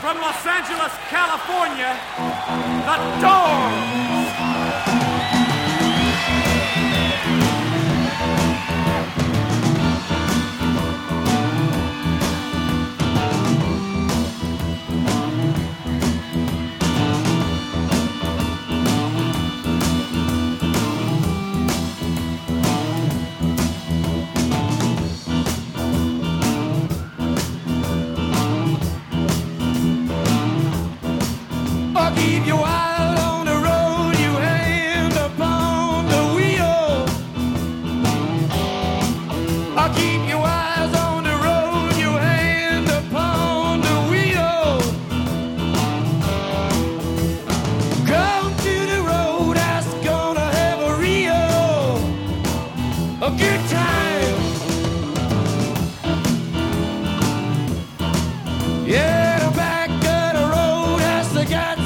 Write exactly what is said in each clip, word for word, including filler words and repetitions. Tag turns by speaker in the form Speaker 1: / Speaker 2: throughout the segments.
Speaker 1: from Los Angeles, California, the Doors.
Speaker 2: Keep your eye on the road, you hand upon the wheel. I'll keep your eyes on the road, you hand upon the wheel. Come to the road, that's gonna have a real, a good time. Yeah, the back of the road has to get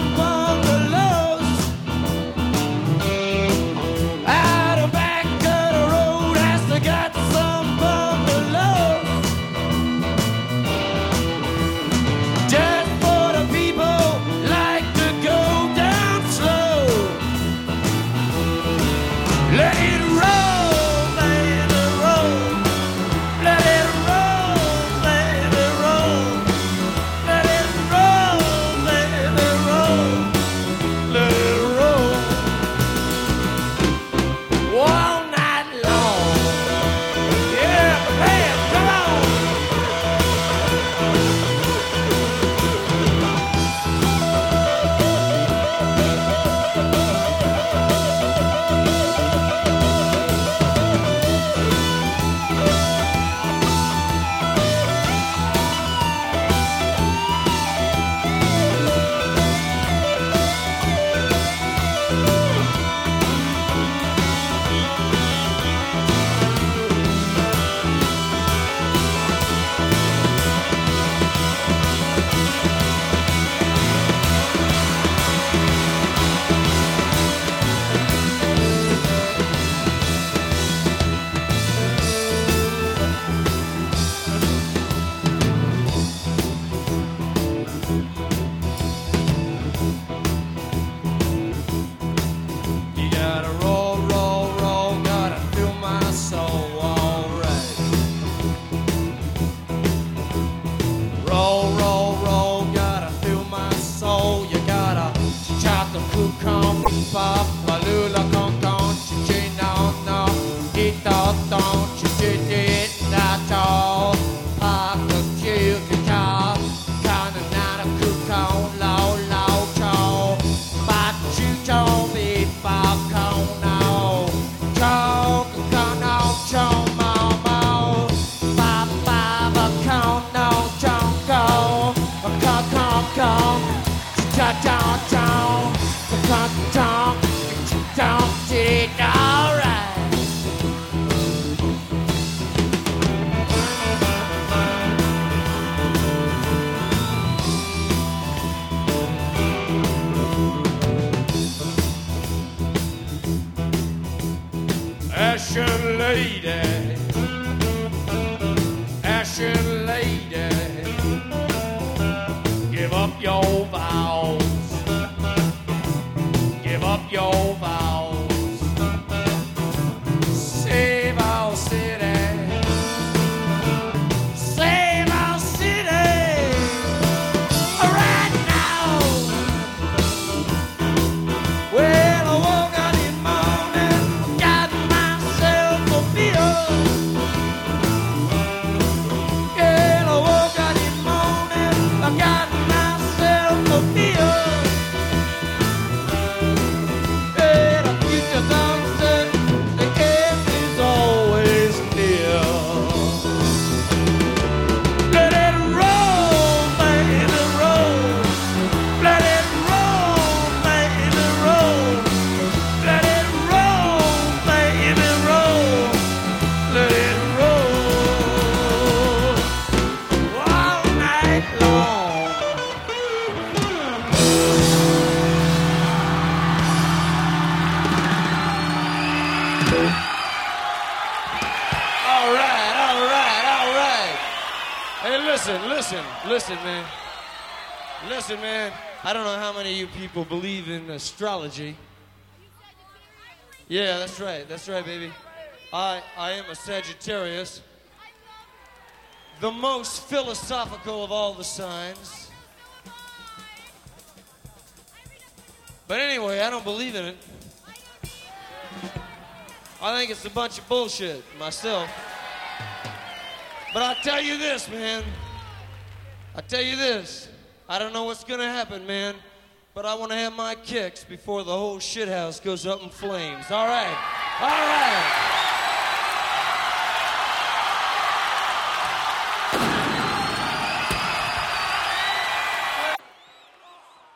Speaker 2: Ashen lady, ashen lady, give up your vows, give up your vows, save our city, save our city, right now. Well, I woke up in the morning, got myself a beer. Yeah, I woke up in the morning, I got myself a beer. Yeah, the future sunset, the end is always near. Let it roll, baby, roll. Let it roll, baby, roll. Let it roll, baby, roll. Let it roll all night long. All right, all right, all right. Hey, listen, listen, listen, man. Listen, man, I don't know how many of you people believe in astrology. Yeah, that's right. That's right, baby. I, I am a Sagittarius. The most philosophical of all the signs. But anyway, I don't believe in it. I think it's a bunch of bullshit myself. But I'll tell you this, man. I'll tell you this. I don't know what's gonna happen, man. But I want to have my kicks before the whole shithouse goes up in flames. All right. All right.